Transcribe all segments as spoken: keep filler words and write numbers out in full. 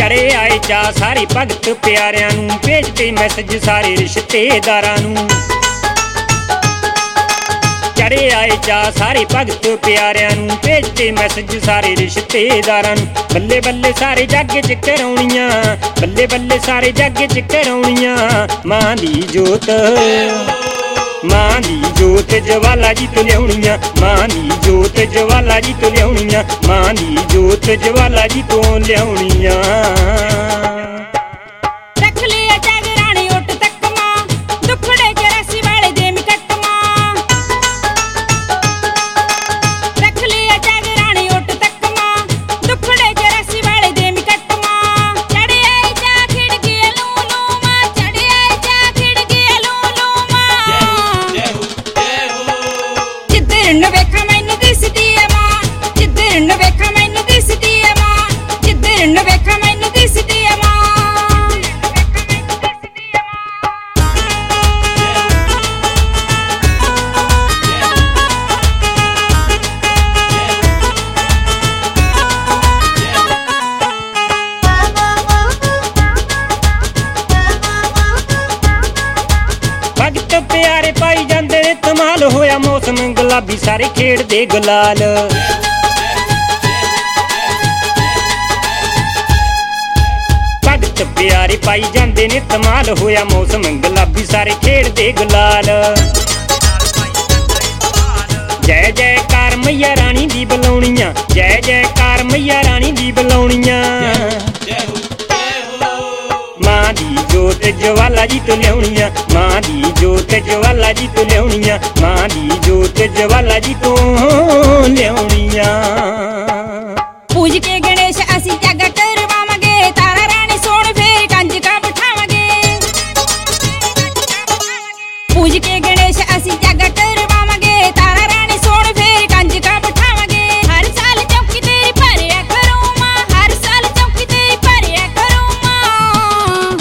चढ़े आए चा सारे भगत प्यारियां नूं, भेजते मैसेज सारे रिश्तेदारां नूं। चढ़े आए चा सारे भगत प्यारियां नूं, भेजते मैसेज सारे रिश्तेदारां नूं। बल्ले बल्ले सारे जग च कराउणियां, बल्ले बल्ले सारे जग च कराउणियां। मां दी जोत मां दी जोत जवाला जी तो लियाउणियां, मां दी जोत जवाला जी तो लियाउणियां, मां दी जोत जवाला जी तो लियाउणियां। रख लिया जागराणी उठ तक मां, दुखड़े चौरासी वाले दे मिकट मां। रख लिया जागराणी उठ तक मां, दुखड़े चौरासी वाले दे मिकट मां। चढ़े आए जा खिड़की लू लू मां, चढ़े आए जा खिड़की लू लू मां। जिधर न वेखा मैनू दिसदी ऐ मां, जिधर न वेखा मैनू दिसदी ऐ मां, जिधर न वेखा मैनू दिसदी ऐ मां। भगत प्यारे पाई जांदे ने धमाल, होया मौसम गुलाबी सारे खेड़दे गुलाल। भगत प्यारे पाई जांदे ने धमाल, होया मौसम गुलाबी सारे खेड़दे गुलाल। जय जयकार मैया रानी दी बलाउणियां, जय जयकार मैया रानी दी बलाउणियां। मां दी जोत जवाला जी तो लियाउणियां, मां दी जोत जवाला जी तो लियाउणियां, मां दी जोत जवाला जी तो लियाउणियां। पूज के गणेश असी जग करवावांगे, तारा रानी सोण फेर कंजका बिठावांगे। पूज के गणेश असी जग करवावांगे, तारा रानी सोण फेर कंजका बिठावांगे। हर साल चौकी तेरी भरिया करूं मां, हर साल चौकी तेरी भरिया करूं मां।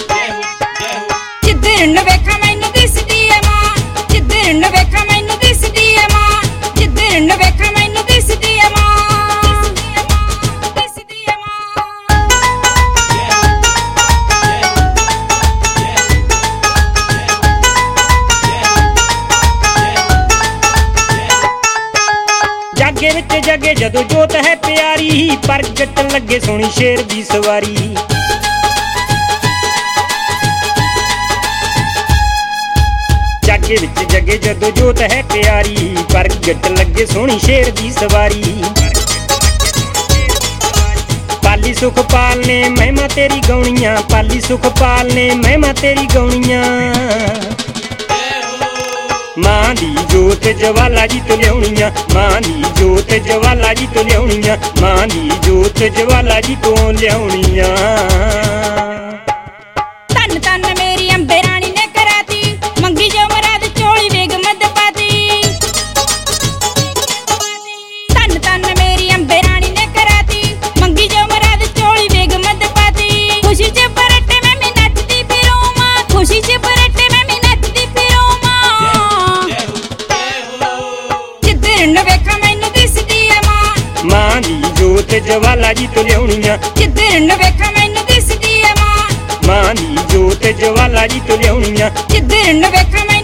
जिधर न वेखा मैनू दिसदी ऐ मां, जिधर न वेखा मैनू दिसदी ऐ मां, जिधर न वेखा मैनू दिसदी ऐ मां। दिसदी ऐ मां। जागे विच जगे जदों जोत है प्यारी, प्रगट लगे सोहणी शेर दी सवारी। जागे विच जगे जदों जोत है प्यारी, प्रगट लगे सोहणी शेर दी सवारी। पाली सुखपाल ने महिमा तेरी गौणियां, पाली सुखपाल ने महिमा तेरी गौणियां। मां दी जोत जवाला जी तो लियाउणियां, मां दी जोत जवाला जी तो लियाउणियां, मां दी जोत जवाला जी तो लियाउणियां। तन तन मेरी अंबे रानी ने कराती, मंगी जो मराद चोली वेग मद पाती। तन तन मेरी अंबे रानी ने कराती, मंगी जो मराद चोली वेग मद पाती। खुशी च बरटे में मी नचदी फिरूं मां, खुशी च बरटे में मी नचदी फिरूं मां। जिधर न वेखा मैनू दिसदी ऐ मां, मां दी जोत जवाला जी तो लियाउणियां, जिधर न वेखा मैनू दिसदी ऐ मां। मां दी जोत जवाला जी तो लियाउणियां, जिधर न वेखा